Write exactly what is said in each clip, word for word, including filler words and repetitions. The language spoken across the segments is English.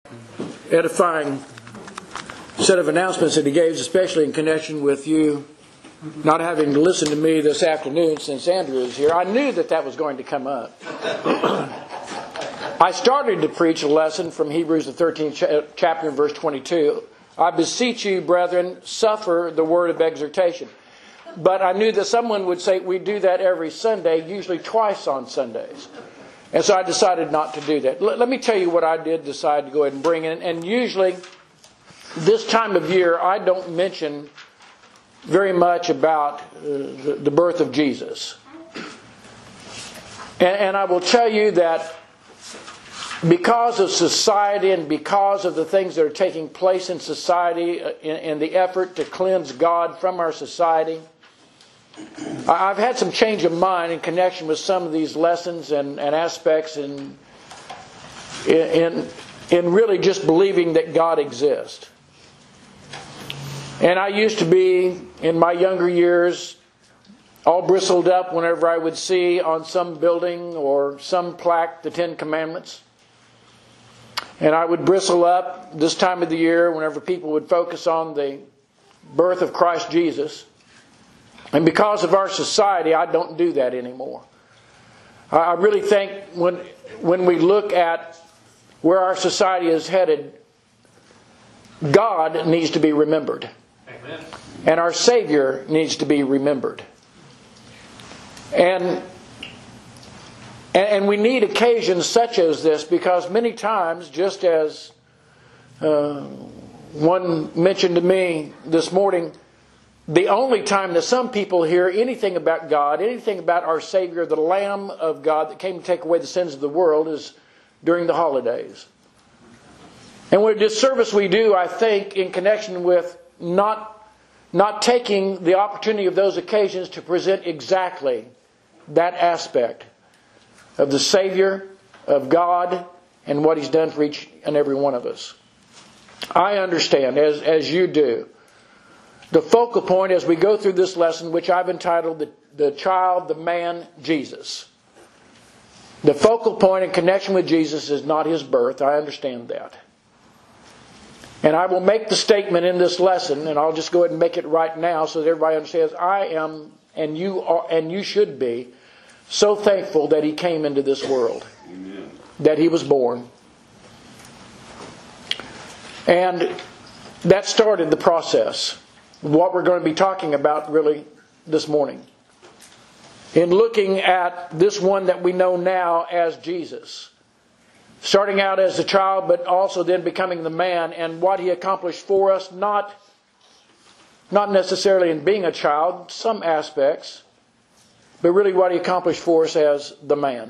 edifying set of announcements that he gave, especially in connection with you not having to listen to me this afternoon since Andrew is here. I knew that that was going to come up. I started to preach a lesson from Hebrews the thirteenth chapter and verse twenty-two. I beseech you, brethren, suffer the word of exhortation. But I knew that someone would say we do that every Sunday, usually twice on Sundays. And so I decided not to do that. Let me tell you what I did decide to go ahead and bring in. And usually this time of year I don't mention very much about uh, the, the birth of Jesus. And, and I will tell you that because of society and because of the things that are taking place in society in, in the effort to cleanse God from our society, I've had some change of mind in connection with some of these lessons and, and aspects in, in, in really just believing that God exists. And I used to be, in my younger years, all bristled up whenever I would see on some building or some plaque the Ten Commandments. And I would bristle up this time of the year whenever people would focus on the birth of Christ Jesus. And because of our society, I don't do that anymore. I really think when when we look at where our society is headed, God needs to be remembered. Amen. And our Savior needs to be remembered. And And we need occasions such as this because many times, just as uh, one mentioned to me this morning, the only time that some people hear anything about God, anything about our Savior, the Lamb of God that came to take away the sins of the world, is during the holidays. And what a disservice we do, I think, in connection with not, not taking the opportunity of those occasions to present exactly that aspect of the Savior, of God, and what He's done for each and every one of us. I understand, as, as you do, the focal point as we go through this lesson, which I've entitled The, the Child, the Man, Jesus. The focal point in connection with Jesus is not His birth. I understand that. And I will make the statement in this lesson, and I'll just go ahead and make it right now so that everybody understands. I am, and you are, and you should be, so thankful that He came into this world. Amen. That He was born. And that started the process. What we're going to be talking about really this morning. In looking at this one that we know now as Jesus. Starting out as a child, but also then becoming the man, and what He accomplished for us, not, not necessarily in being a child, some aspects, but really what He accomplished for us as the man.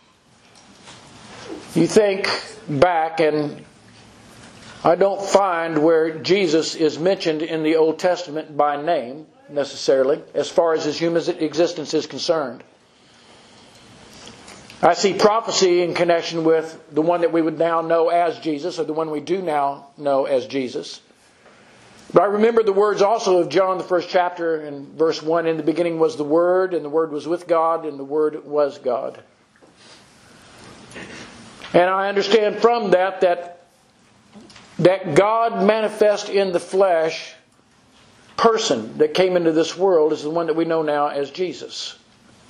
You think back, and I don't find where Jesus is mentioned in the Old Testament by name, necessarily, as far as His human existence is concerned. I see prophecy in connection with the one that we would now know as Jesus, or the one we do now know as Jesus. But I remember the words also of John, the first chapter, and verse one, in the beginning was the Word, and the Word was with God, and the Word was God. And I understand from that that that God manifest in the flesh person that came into this world is the one that we know now as Jesus.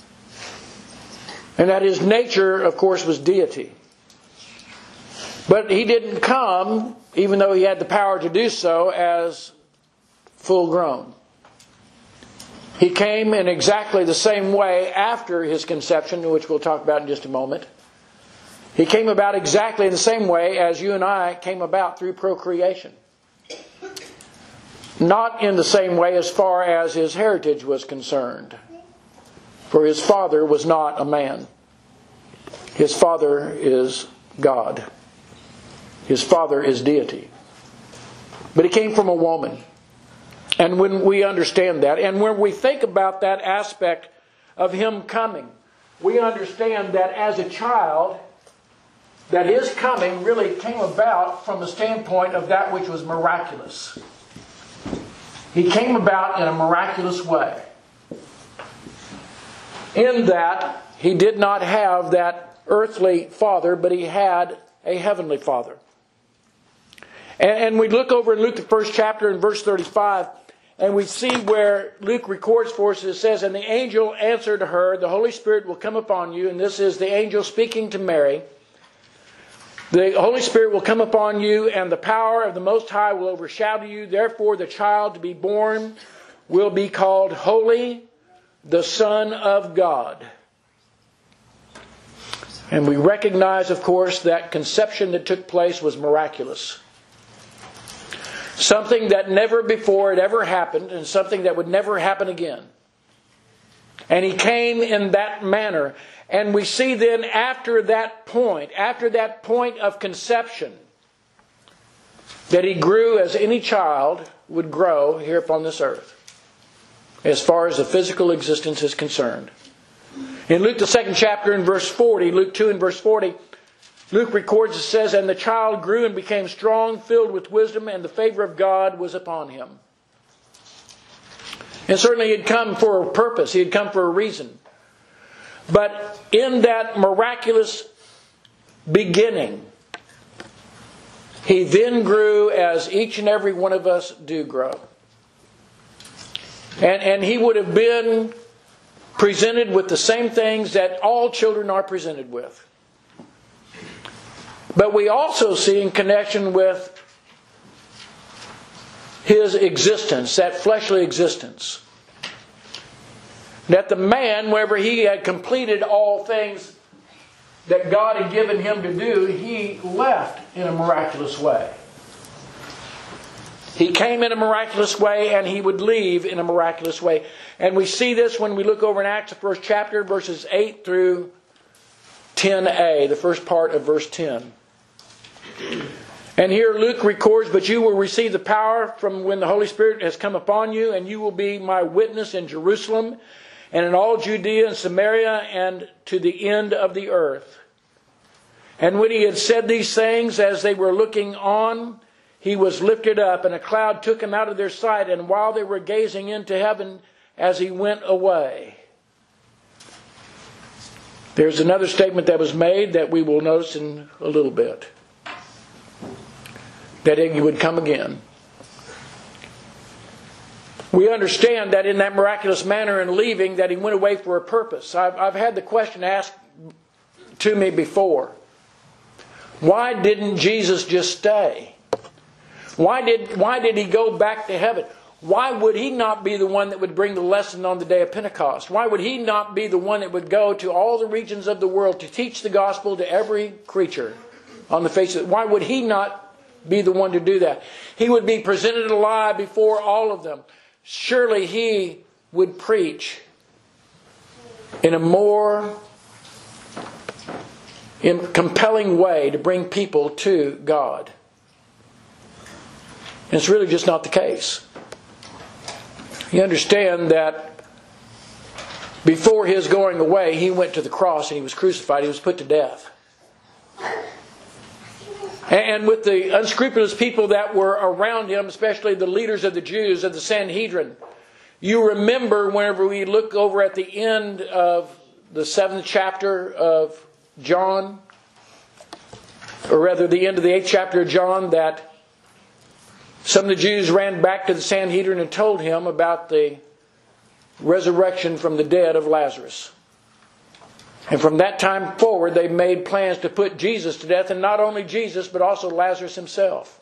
And that His nature, of course, was deity. But He didn't come, even though He had the power to do so, as full grown. He came in exactly the same way after His conception, which we'll talk about in just a moment. He came about exactly in the same way as you and I came about through procreation. Not in the same way as far as His heritage was concerned. For His father was not a man. His father is God. His father is deity. But He came from a woman. And when we understand that, and when we think about that aspect of Him coming, we understand that as a child, that His coming really came about from the standpoint of that which was miraculous. He came about in a miraculous way. In that, He did not have that earthly father, but He had a heavenly Father. And, and we look over in Luke, the first chapter, in verse thirty-five, and we see where Luke records for us, it says, "And the angel answered her, the Holy Spirit will come upon you," and this is the angel speaking to Mary. "The Holy Spirit will come upon you, and the power of the Most High will overshadow you. Therefore the child to be born will be called Holy, the Son of God." And we recognize, of course, that conception that took place was miraculous. Something that never before had ever happened, and something that would never happen again. And He came in that manner. And we see then after that point, after that point of conception, that He grew as any child would grow here upon this earth, as far as the physical existence is concerned. In Luke the second chapter in verse forty, Luke two and verse forty, Luke records, it says, "And the child grew and became strong, filled with wisdom, and the favor of God was upon him." And certainly He had come for a purpose. He had come for a reason. But in that miraculous beginning, He then grew as each and every one of us do grow. And, and He would have been presented with the same things that all children are presented with. But we also see in connection with His existence, that fleshly existence, that the man, whenever he had completed all things that God had given him to do, he left in a miraculous way. He came in a miraculous way, and he would leave in a miraculous way. And we see this when we look over in Acts, the first chapter, verses eight through ten a, the first part of verse ten. And here Luke records, "But you will receive the power from when the Holy Spirit has come upon you, and you will be my witness in Jerusalem, and in all Judea and Samaria, and to the end of the earth." And when He had said these things, as they were looking on, He was lifted up, and a cloud took Him out of their sight, and while they were gazing into heaven, as He went away. There's another statement that was made that we will notice in a little bit. That He would come again. We understand that in that miraculous manner in leaving, that He went away for a purpose. I've, I've had the question asked to me before. Why didn't Jesus just stay? Why did, why did He go back to heaven? Why would He not be the one that would bring the lesson on the day of Pentecost? Why would He not be the one that would go to all the regions of the world to teach the gospel to every creature on the face of it? Why would He not be the one to do that? He would be presented alive before all of them. Surely He would preach in a more in compelling way to bring people to God. And it's really just not the case. You understand that before His going away, He went to the cross and He was crucified. He was put to death. And with the unscrupulous people that were around Him, especially the leaders of the Jews, of the Sanhedrin, you remember whenever we look over at the end of the seventh chapter of John, or rather the end of the eighth chapter of John, that some of the Jews ran back to the Sanhedrin and told him about the resurrection from the dead of Lazarus. And from that time forward, they made plans to put Jesus to death, and not only Jesus, but also Lazarus himself.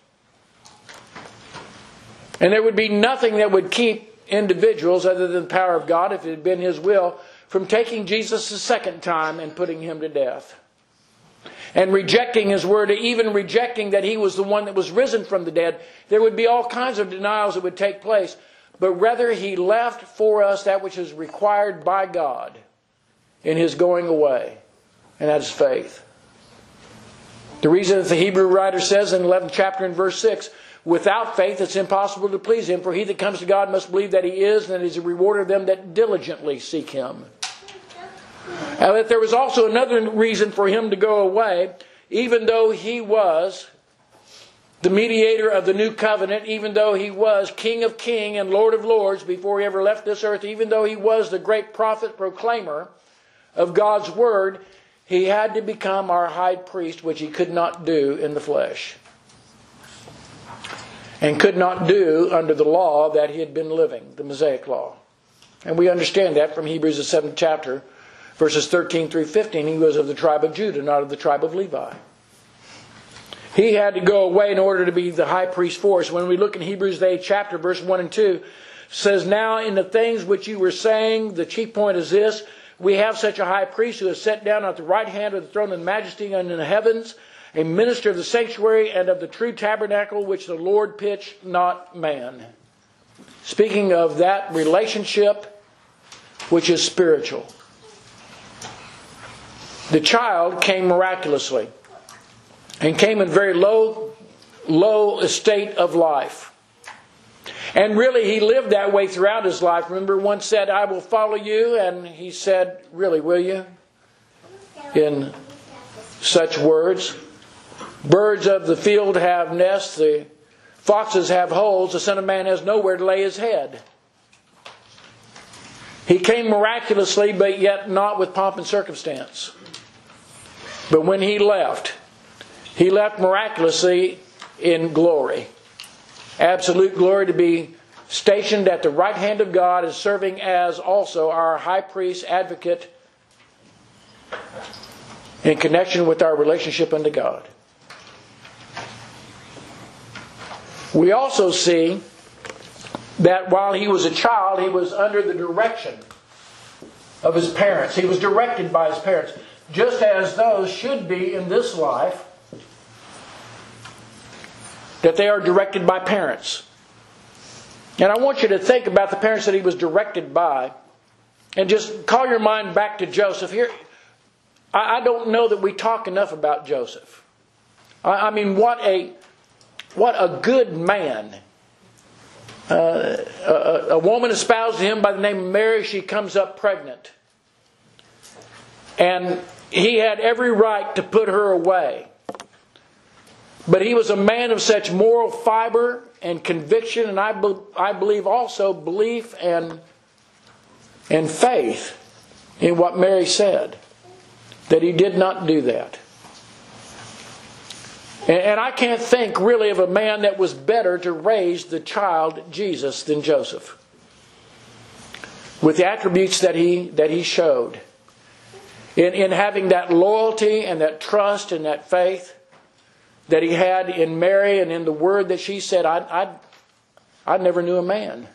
And there would be nothing that would keep individuals, other than the power of God, if it had been His will, from taking Jesus a second time and putting Him to death. And rejecting His word, even rejecting that He was the one that was risen from the dead. There would be all kinds of denials that would take place. But rather He left for us that which is required by God in His going away. And that is faith. The reason that the Hebrew writer says in the eleventh chapter in verse six, "Without faith it's impossible to please Him, for he that comes to God must believe that He is, and that He is a rewarder of them that diligently seek Him." And that there was also another reason for Him to go away, even though He was the mediator of the new covenant, even though He was King of Kings and Lord of Lords before He ever left this earth, even though He was the great prophet proclaimer of God's Word, He had to become our high priest, which He could not do in the flesh. and could not do under the law that he had been living, the Mosaic law. And we understand that from Hebrews, the seventh chapter, verses thirteen through fifteen. He was of the tribe of Judah, not of the tribe of Levi. He had to go away in order to be the high priest for us. When we look in Hebrews, the eighth chapter, verse one and two, it says, "Now in the things which you were saying, the chief point is this, we have such a high priest who is set down at the right hand of the throne of majesty and in the heavens, a minister of the sanctuary and of the true tabernacle which the Lord pitched, not man." Speaking of that relationship which is spiritual. The child came miraculously and came in very low, low estate of life. And really he lived that way throughout his life. Remember, one said, "I will follow you." And he said, "Really, will you?" In such words. "Birds of the field have nests, the foxes have holes, the Son of Man has nowhere to lay his head." He came miraculously, but yet not with pomp and circumstance. But when he left, he left miraculously in glory. Absolute glory, to be stationed at the right hand of God as serving as also our high priest advocate in connection with our relationship unto God. We also see that while he was a child, he was under the direction of his parents. He was directed by his parents, just as those should be in this life, that they are directed by parents. And I want you to think about the parents that he was directed by, and just call your mind back to Joseph. Here, I don't know that we talk enough about Joseph. I mean, what a what a good man. Uh, a, a woman espoused to him by the name of Mary. She comes up pregnant. And he had every right to put her away. But he was a man of such moral fiber and conviction, and I, be, I believe also belief and, and faith in what Mary said, that he did not do that. And, and I can't think really of a man that was better to raise the child Jesus than Joseph, with the attributes that he that he showed in, in having that loyalty and that trust and that faith that he had in Mary and in the word that she said, I, I, I never knew a man.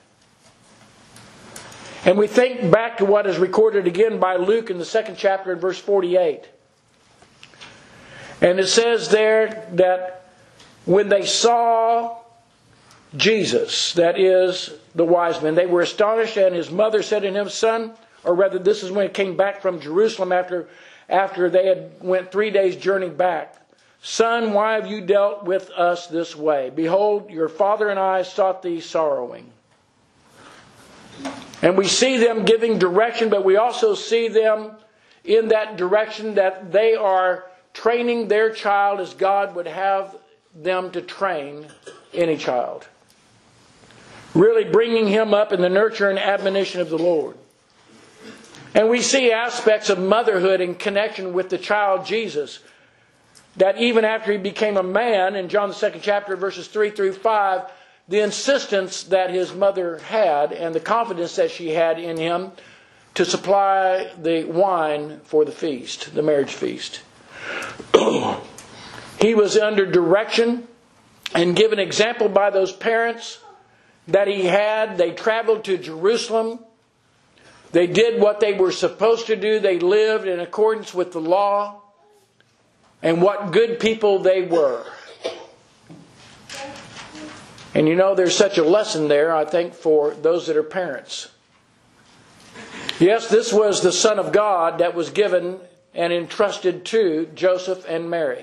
And we think back to what is recorded again by Luke in the second chapter in verse forty-eight. And it says there that when they saw Jesus, that is the wise men, they were astonished, and his mother said to him, "Son," or rather this is when he came back from Jerusalem after, after they had went three days journey back. "Son, why have you dealt with us this way? Behold, your father and I sought thee sorrowing." And we see them giving direction, but we also see them in that direction that they are training their child as God would have them to train any child. Really bringing him up in the nurture and admonition of the Lord. And we see aspects of motherhood in connection with the child Jesus, that even after he became a man, in John the second chapter, verses three through five, the insistence that his mother had and the confidence that she had in him to supply the wine for the feast, the marriage feast. He was under direction and given example by those parents that he had. They traveled to Jerusalem. They did what they were supposed to do. They lived in accordance with the law. And what good people they were. And you know, there's such a lesson there, I think, for those that are parents. Yes, this was the Son of God that was given and entrusted to Joseph and Mary.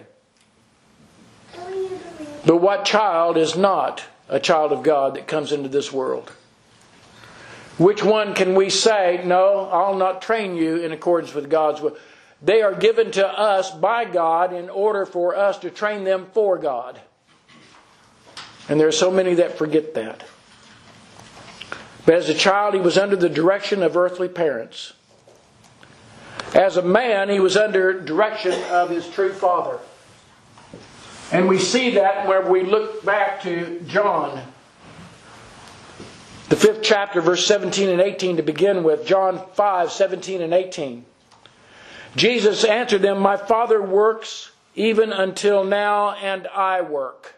But what child is not a child of God that comes into this world? Which one can we say, "No, I'll not train you in accordance with God's will"? They are given to us by God in order for us to train them for God. And there are so many that forget that. But as a child, he was under the direction of earthly parents. As a man, he was under direction of his true father. And we see that where we look back to John, the fifth chapter, verse seventeen and eighteen to begin with. John five, seventeen and eighteen. Jesus answered them, "My Father works even until now, and I work.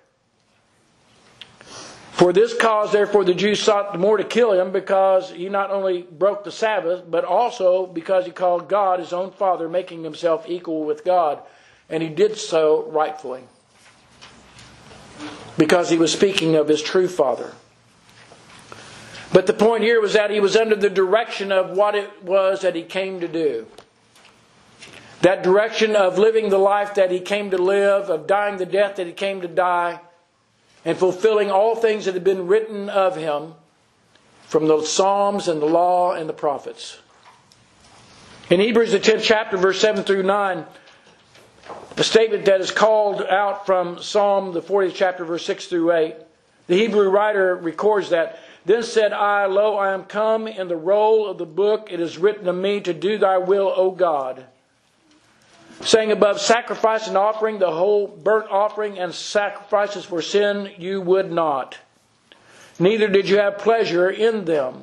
For this cause, therefore, the Jews sought the more to kill him, because he not only broke the Sabbath, but also because he called God his own Father, making himself equal with God. And he did so rightfully, because he was speaking of his true Father." But the point here was that he was under the direction of what it was that he came to do. That direction of living the life that he came to live, of dying the death that he came to die, and fulfilling all things that had been written of him from the Psalms and the Law and the Prophets. In Hebrews, the tenth chapter, verse seven through nine, a statement that is called out from Psalm, the fortieth chapter, verse six through eight. The Hebrew writer records that, "Then said I, Lo, I am come, in the roll of the book it is written of me to do thy will, O God. Saying, above sacrifice and offering, the whole burnt offering and sacrifices for sin you would not. Neither did you have pleasure in them.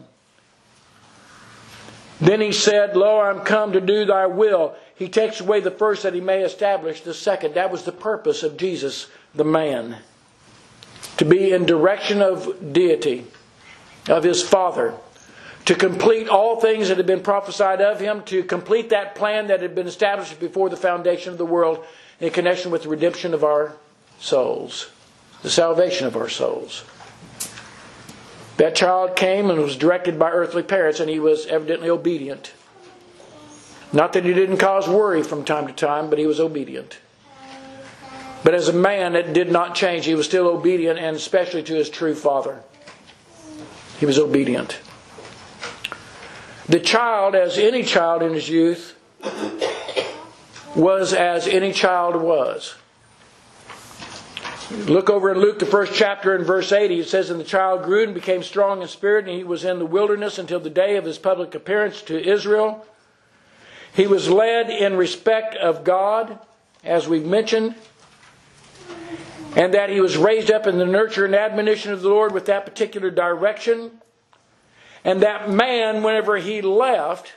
Then he said, Lo, I am come to do thy will." He takes away the first that he may establish the second. That was the purpose of Jesus, the man. To be in direction of deity, of his Father. To complete all things that had been prophesied of him. To complete that plan that had been established before the foundation of the world in connection with the redemption of our souls. The salvation of our souls. That child came and was directed by earthly parents, and he was evidently obedient. Not that he didn't cause worry from time to time, but he was obedient. But as a man, it did not change. He was still obedient, and especially to his true Father. He was obedient. The child, as any child in his youth, was as any child was. Look over in Luke, the first chapter, in verse eighty. It says, "And the child grew and became strong in spirit, and he was in the wilderness until the day of his public appearance to Israel. He was led in respect of God," as we've mentioned, "and that he was raised up in the nurture and admonition of the Lord with that particular direction. And that man, whenever he left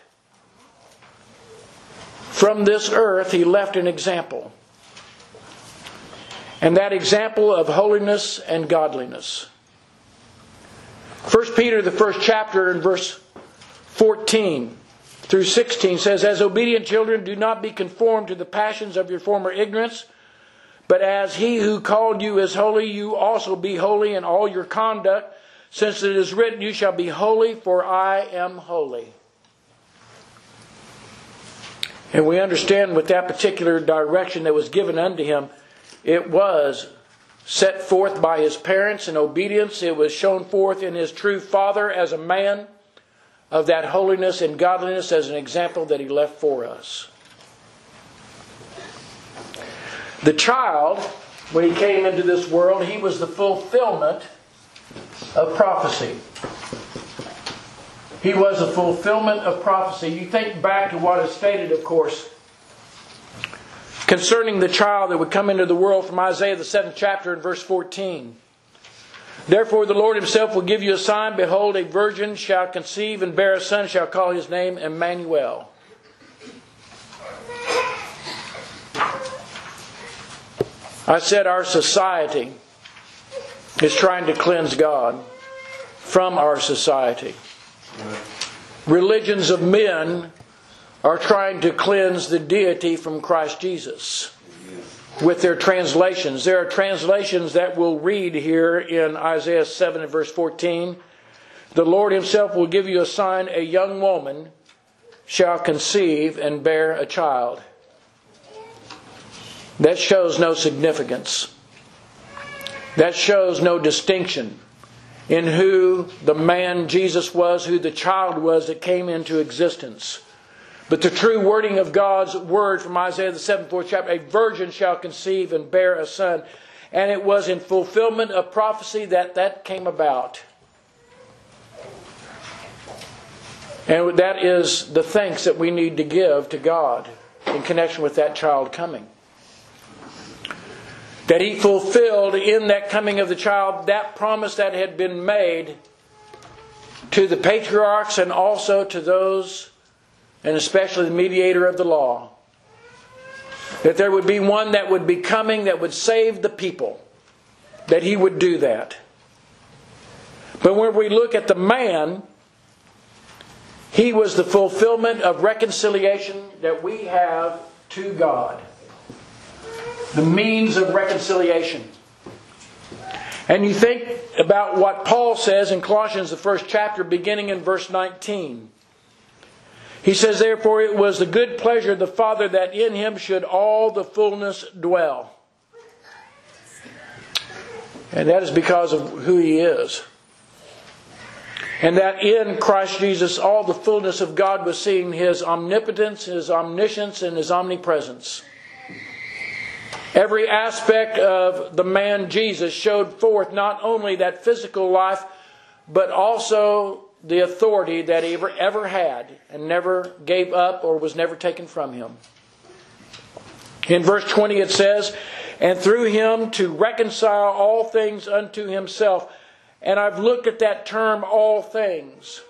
from this earth, he left an example. And that example of holiness and godliness." First Peter, the first chapter, in verse fourteen through sixteen says, "As obedient children, do not be conformed to the passions of your former ignorance, but as he who called you is holy, you also be holy in all your conduct. Since it is written, you shall be holy, for I am holy." And we understand with that particular direction that was given unto him, it was set forth by his parents in obedience. It was shown forth in his true Father as a man, of that holiness and godliness as an example that he left for us. The child, when he came into this world, he was the fulfillment of prophecy. He was a fulfillment of prophecy. You think back to what is stated, of course, concerning the child that would come into the world from Isaiah, the seventh chapter, and verse fourteen. "Therefore the Lord himself will give you a sign. Behold, a virgin shall conceive and bear a son, shall call his name Emmanuel." I said our society is trying to cleanse God from our society. Religions of men are trying to cleanse the deity from Christ Jesus with their translations. There are translations that will read here in Isaiah seven and verse fourteen, "The Lord himself will give you a sign. A young woman shall conceive and bear a child." That shows no significance. That shows no distinction in who the man Jesus was, who the child was that came into existence. But the true wording of God's word from Isaiah the seventh chapter, "A virgin shall conceive and bear a son." And it was in fulfillment of prophecy that that came about. And that is the thanks that we need to give to God in connection with that child coming. that He fulfilled in that coming of the child that promise that had been made to the patriarchs and also to those, and especially the mediator of the law. That there would be one that would be coming that would save the people. That He would do that. But when we look at the man, He was the fulfillment of reconciliation that we have to God. The means of reconciliation. And you think about what Paul says in Colossians, the first chapter, beginning in verse nineteen. He says, therefore it was the good pleasure of the Father that in Him should all the fullness dwell. And that is because of who He is. And that in Christ Jesus all the fullness of God was seen, His omnipotence, His omniscience, and His omnipresence. Every aspect of the man Jesus showed forth not only that physical life, but also the authority that He ever, ever had and never gave up or was never taken from Him. In verse twenty it says, and through Him to reconcile all things unto Himself. And I've looked at that term, all things.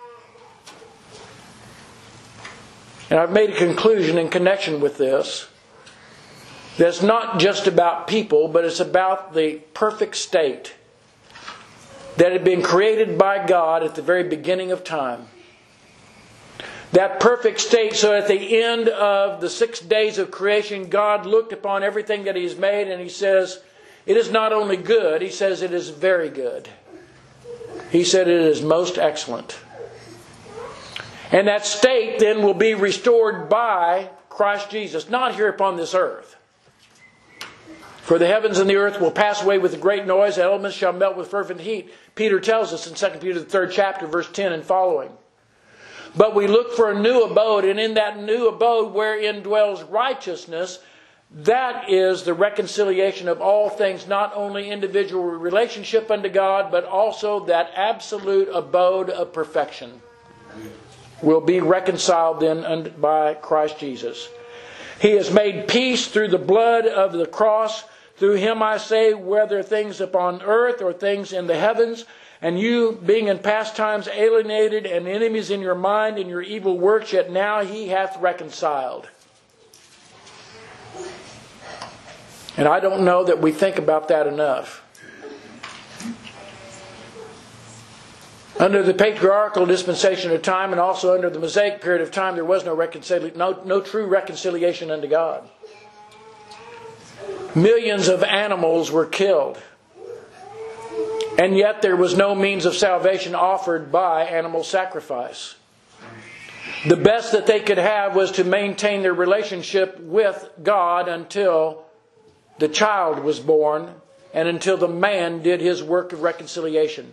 And I've made a conclusion in connection with this. That's not just about people, but it's about the perfect state that had been created by God at the very beginning of time. That perfect state, so at the end of the six days of creation, God looked upon everything that He's made and He says, it is not only good, He says it is very good. He said it is most excellent. And that state then will be restored by Christ Jesus, not here upon this earth. For the heavens and the earth will pass away with a great noise, the elements shall melt with fervent heat. Peter tells us in Second Peter, the third chapter, verse ten and following. But we look for a new abode, and in that new abode wherein dwells righteousness, that is the reconciliation of all things, not only individual relationship unto God, but also that absolute abode of perfection will be reconciled then by Christ Jesus. He has made peace through the blood of the cross. Through Him I say, whether things upon earth or things in the heavens, and you being in past times alienated and enemies in your mind and your evil works, yet now He hath reconciled. And I don't know that we think about that enough. Under the patriarchal dispensation of time and also under the Mosaic period of time, there was no reconciliation, no, no true reconciliation unto God. Millions of animals were killed. And yet there was no means of salvation offered by animal sacrifice. The best that they could have was to maintain their relationship with God until the child was born and until the man did his work of reconciliation.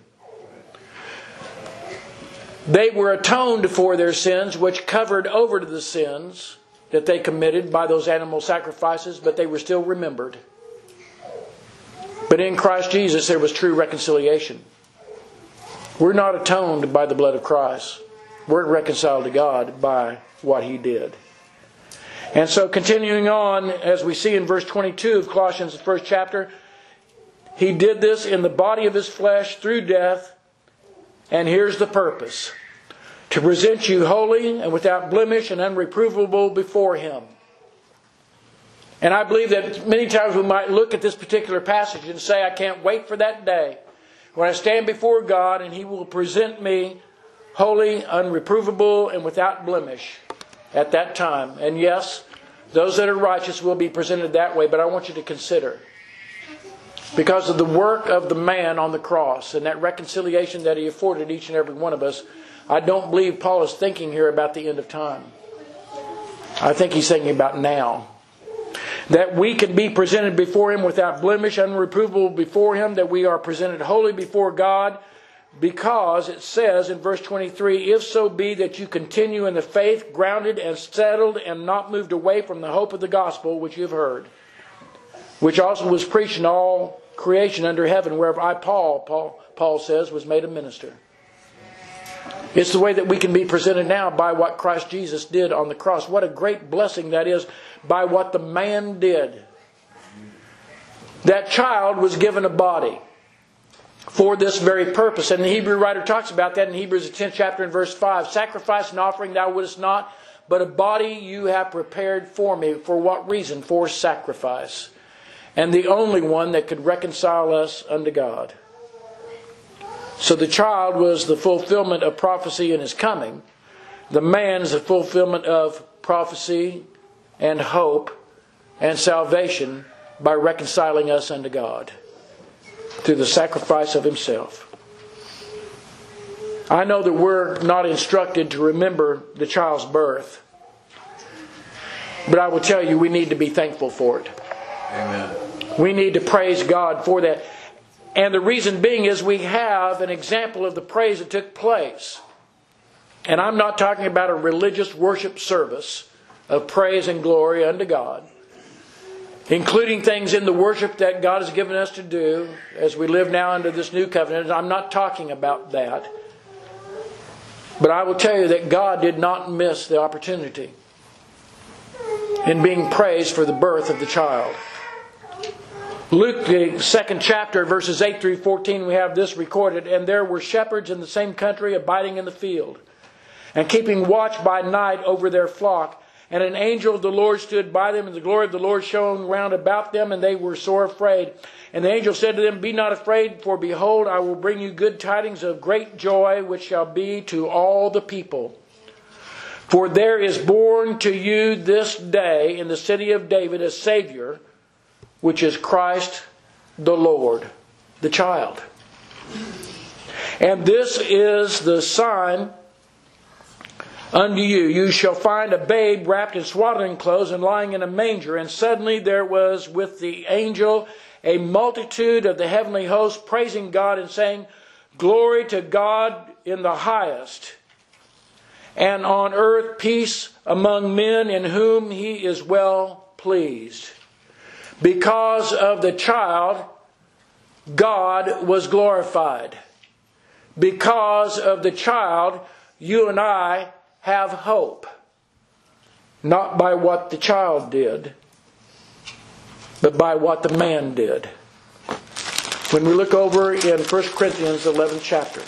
They were atoned for their sins, which covered over to the sins that they committed by those animal sacrifices, but they were still remembered. But in Christ Jesus there was true reconciliation. We're not atoned by the blood of Christ. We're reconciled to God by what He did. And so continuing on, as we see in verse twenty-two of Colossians, the first chapter, He did this in the body of His flesh through death. And here's the purpose: to present you holy and without blemish and unreprovable before Him. And I believe that many times we might look at this particular passage and say, I can't wait for that day when I stand before God and He will present me holy, unreprovable, and without blemish at that time. And yes, those that are righteous will be presented that way, but I want you to consider, because of the work of the man on the cross and that reconciliation that He afforded each and every one of us, I don't believe Paul is thinking here about the end of time. I think he's thinking about now. That we can be presented before Him without blemish, unreprovable before Him, that we are presented holy before God, because it says in verse twenty-three, if so be that you continue in the faith, grounded and settled and not moved away from the hope of the gospel which you have heard, which also was preached in all creation under heaven, whereof I, Paul, Paul, Paul says, was made a minister. It's the way that we can be presented now by what Christ Jesus did on the cross. What a great blessing that is, by what the man did. that child was given a body for this very purpose. And the Hebrew writer talks about that in Hebrews the tenth chapter and verse five. Sacrifice and offering thou wouldest not, but a body you have prepared for me. For what reason? For sacrifice. And the only one that could reconcile us unto God. So the child was the fulfillment of prophecy in his coming. The man is the fulfillment of prophecy and hope and salvation by reconciling us unto God through the sacrifice of himself. I know that we're not instructed to remember the child's birth, but I will tell you we need to be thankful for it. Amen. We need to praise God for that. And the reason being is we have an example of the praise that took place. And I'm not talking about a religious worship service of praise and glory unto God, including things in the worship that God has given us to do as we live now under this new covenant. I'm not talking about that. But I will tell you that God did not miss the opportunity in being praised for the birth of the child. Luke, the second chapter, verses eight through fourteen, we have this recorded. And there were shepherds in the same country abiding in the field, and keeping watch by night over their flock. And an angel of the Lord stood by them, and the glory of the Lord shone round about them, and they were sore afraid. And the angel said to them, Be not afraid, for behold, I will bring you good tidings of great joy, which shall be to all the people. For there is born to you this day in the city of David a Savior, which is Christ the Lord, the child. And this is the sign unto you. You shall find a babe wrapped in swaddling clothes and lying in a manger. And suddenly there was with the angel a multitude of the heavenly host praising God and saying, Glory to God in the highest, and on earth peace among men in whom he is well pleased. Because of the child, God was glorified. Because of the child, you and I have hope. Not by what the child did, but by what the man did. When we look over in First Corinthians, the eleventh chapter,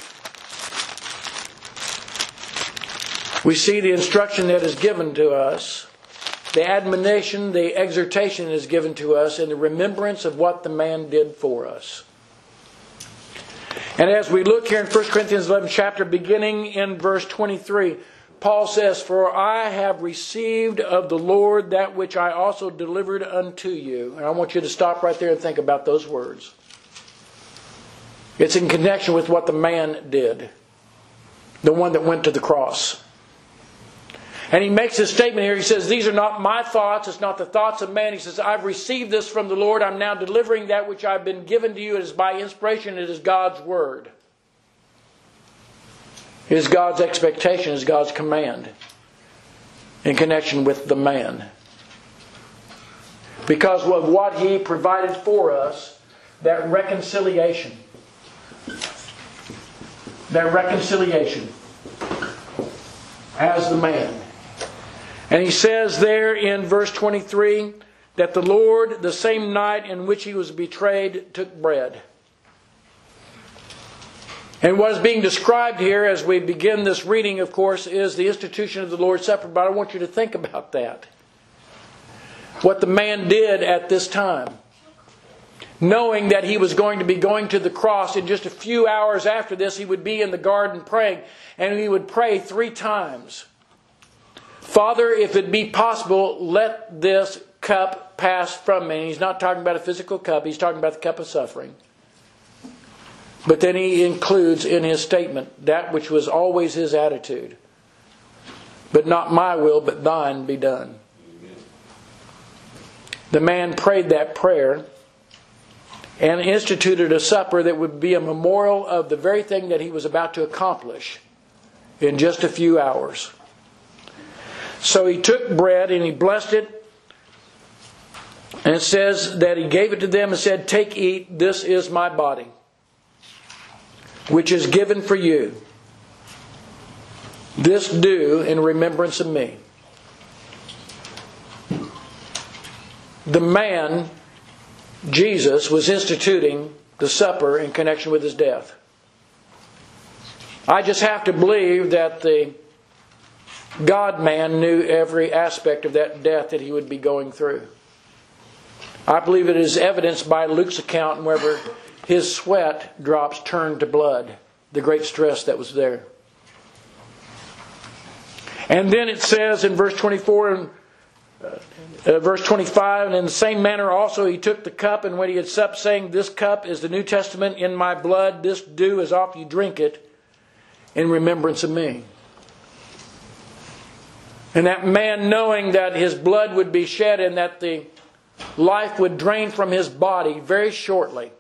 we see the instruction that is given to us, the admonition, the exhortation is given to us in the remembrance of what the man did for us. And as we look here in First Corinthians eleventh chapter, beginning in verse twenty-three, Paul says, For I have received of the Lord that which I also delivered unto you. And I want you to stop right there and think about those words. It's in connection with what the man did. The one that went to the cross. And he makes this statement here. He says, These are not my thoughts. It's not the thoughts of man. He says, I've received this from the Lord. I'm now delivering that which I've been given to you. It is by inspiration. It is God's word. It is God's expectation. It is God's command in connection with the man. Because of what he provided for us, that reconciliation. That reconciliation as the man. And he says there in verse twenty-three that the Lord, the same night in which he was betrayed, took bread. And what is being described here as we begin this reading, of course, is the institution of the Lord's Supper. But I want you to think about that. What the man did at this time. Knowing that he was going to be going to the cross in just a few hours after this, he would be in the garden praying. And he would pray three times. Father, if it be possible, let this cup pass from me. And he's not talking about a physical cup. He's talking about the cup of suffering. But then he includes in his statement that which was always his attitude. But not my will, but thine be done. The man prayed that prayer and instituted a supper that would be a memorial of the very thing that he was about to accomplish in just a few hours. So he took bread and he blessed it. And it says that he gave it to them and said, Take, eat, this is my body, which is given for you. This do in remembrance of me. The man Jesus was instituting the supper in connection with His death. I just have to believe that the God-man knew every aspect of that death that He would be going through. I believe it is evidenced by Luke's account wherever His sweat drops turned to blood. The great stress that was there. And then it says in verse twenty-four and uh, verse twenty-five, and in the same manner also He took the cup, and when He had supped, saying, This cup is the New Testament in my blood. This do as oft you drink it in remembrance of me. And that man, knowing that his blood would be shed and that the life would drain from his body very shortly,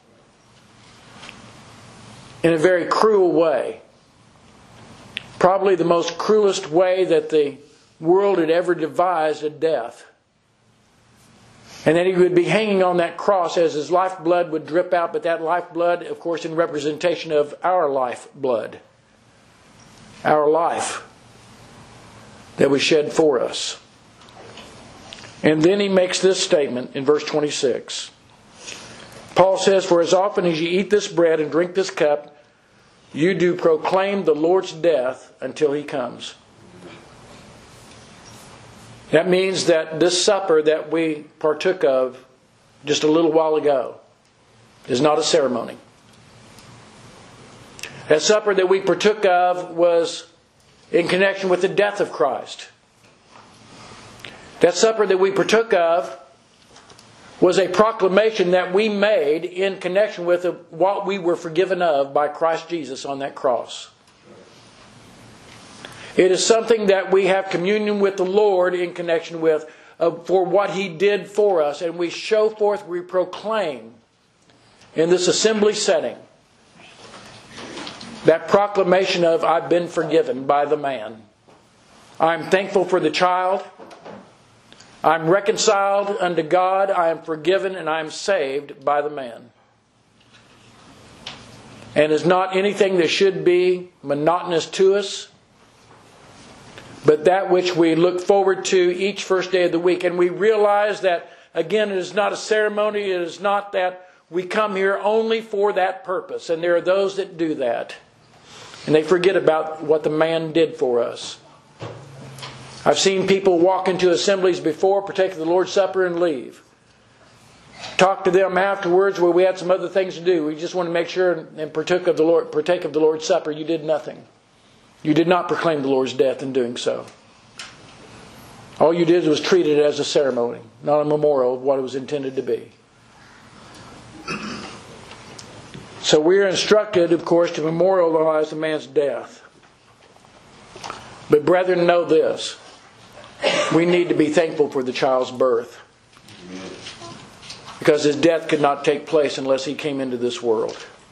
in a very cruel way, probably the most cruelest way that the world had ever devised a death. And that He would be hanging on that cross as His lifeblood would drip out, but that lifeblood, of course, in representation of our lifeblood. Our life that was shed for us. And then he makes this statement in verse twenty-six. Paul says, For as often as you eat this bread and drink this cup, you do proclaim the Lord's death until He comes. That means that this supper that we partook of just a little while ago is not a ceremony. That supper that we partook of was in connection with the death of Christ. That supper that we partook of was a proclamation that we made in connection with what we were forgiven of by Christ Jesus on that cross. It is something that we have communion with the Lord in connection with uh, for what He did for us. And we show forth, we proclaim in this assembly setting that proclamation of I've been forgiven by the man. I'm thankful for the child. I'm reconciled unto God. I am forgiven and I am saved by the man. And it's not anything that should be monotonous to us, but that which we look forward to each first day of the week. And we realize that, again, it is not a ceremony. It is not that we come here only for that purpose. And there are those that do that. And they forget about what the man did for us. I've seen people walk into assemblies before, partake of the Lord's Supper, and leave. Talk to them afterwards where we had some other things to do. We just want to make sure and partake of the Lord, partake of the Lord's Supper. You did nothing. You did not proclaim the Lord's death in doing so. All you did was treat it as a ceremony, not a memorial of what it was intended to be. So we are instructed, of course, to memorialize the man's death. But brethren, know this. We need to be thankful for the child's birth. Because his death could not take place unless he came into this world.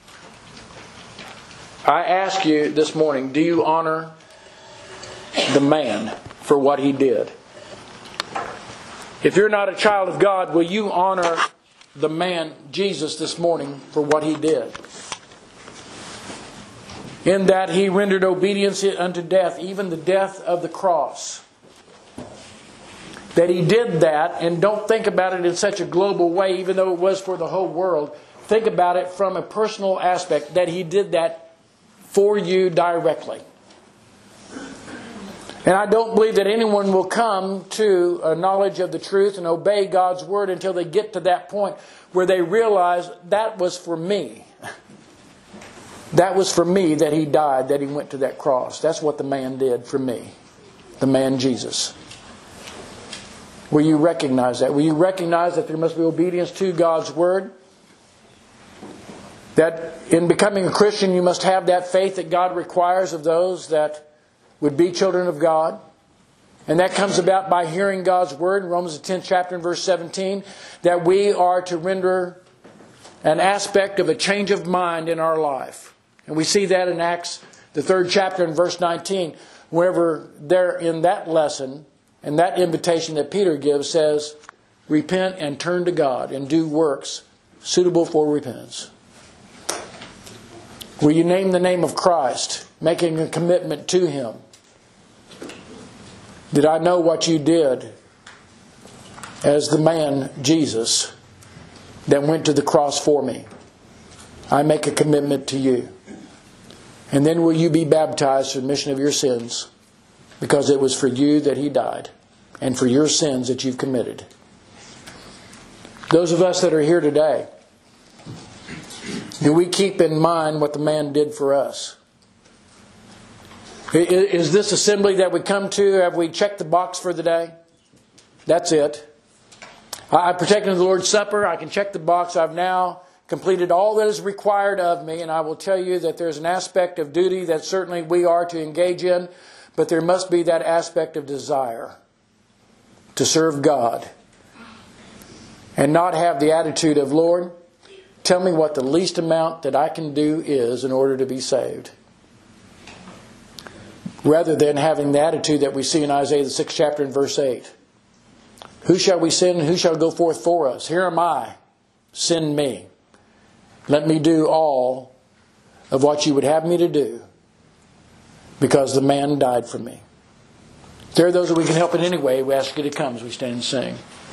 I ask you this morning, do you honor the man for what he did? If you're not a child of God, will you honor the man, Jesus, this morning for what he did? In that he rendered obedience unto death, even the death of the cross. That he did that, and don't think about it in such a global way, even though it was for the whole world. Think about it from a personal aspect, that he did that for you directly. And I don't believe that anyone will come to a knowledge of the truth and obey God's word until they get to that point where they realize that was for me. That was for me that he died, that he went to that cross. That's what the man did for me. The man Jesus. Will you recognize that? Will you recognize that there must be obedience to God's word? That in becoming a Christian you must have that faith that God requires of those that would be children of God. And that comes about by hearing God's word in Romans the tenth chapter and verse seventeen. That we are to render an aspect of a change of mind in our life. And we see that in Acts the third chapter and verse nineteen. Wherever there in that lesson and that invitation that Peter gives says, repent and turn to God and do works suitable for repentance. Will you name the name of Christ, making a commitment to Him? Did I know what you did as the man Jesus that went to the cross for me. I make a commitment to you. And then will you be baptized for the remission of your sins, because it was for you that He died and for your sins that you've committed. Those of us that are here today, do we keep in mind what the man did for us? Is this assembly that we come to, have we checked the box for the day? That's it. I partaken of the Lord's Supper. I can check the box. I've now completed all that is required of me. And I will tell you that there's an aspect of duty that certainly we are to engage in. But there must be that aspect of desire to serve God. And not have the attitude of, Lord, tell me what the least amount that I can do is in order to be saved. Rather than having the attitude that we see in Isaiah the sixth chapter and verse eight. Who shall we send and who shall go forth for us? Here am I. Send me. Let me do all of what you would have me to do, because the man died for me. If there are those that we can help in any way, we ask you to come as we stand and sing.